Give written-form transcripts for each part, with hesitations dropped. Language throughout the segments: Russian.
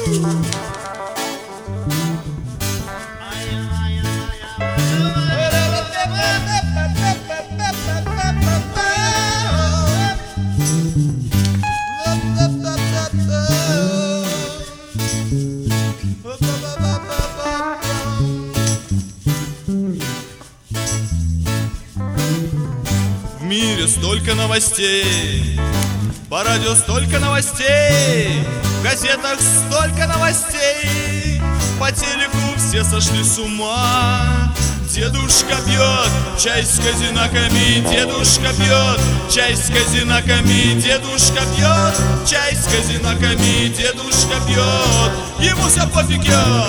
В мире столько новостей, по радио столько новостей, в газетах столько новостей, по телеку все сошли с ума. Дедушка пьет чай с козинаками, дедушка пьет чай с козинаками, дедушка пьет чай с козинаками, дедушка пьет. Ему все пофиг,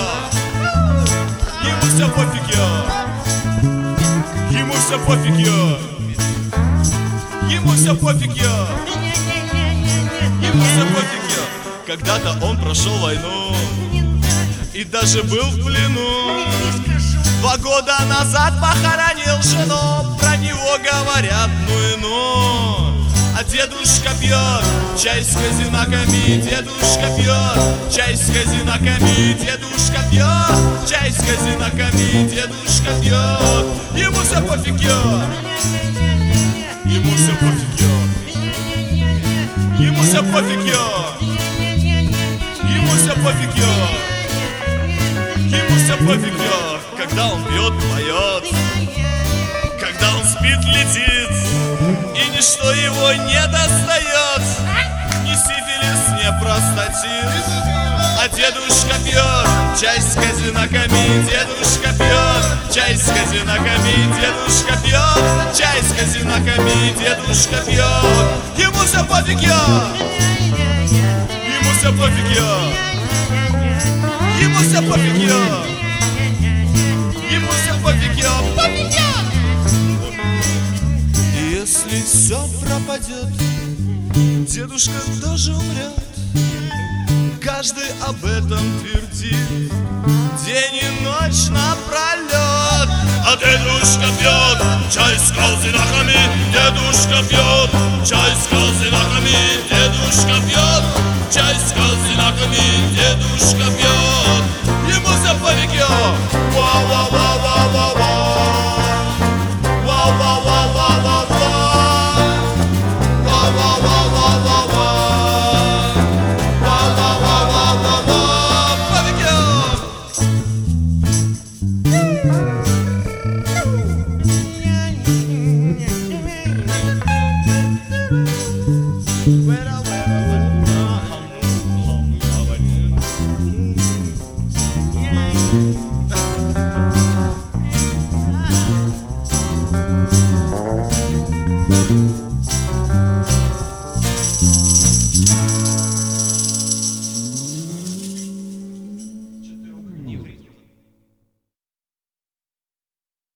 ему все пофиг, ему все пофиг, ему все пофиг, ему все пофиг. Когда-то он прошел войну и даже был в плену. 2 года назад похоронил жену, про него говорят ну и ну. А дедушка пьет чай с козинаками, дедушка пьет чай с козинаками, дедушка пьет чай с козинаками, дедушка пьет. Ему все пофиг, ему все пофиг, ему все пофиг, ему все пофиг, ему все пофиг. Когда он пьет, поет, когда он спит, летит, и ничто его не достает, ни сифилис, ни простатит. А дедушка пьет чай с козинаками, дедушка пьет чай с козинаками, дедушка пьет чай с козинаками, дедушка пьет. Ему все пофиг, ему все пофиг, ему все пофиг, ему все пофиг, пофиг. И если все пропадет, дедушка тоже умрет. Каждый об этом твердит день и ночь напролет. А дедушка пьет чай с козинаками, дедушка пьет чай с козинаками, дедушка пьет чай с козинаками, дедушка пьет. Ему все пофиг,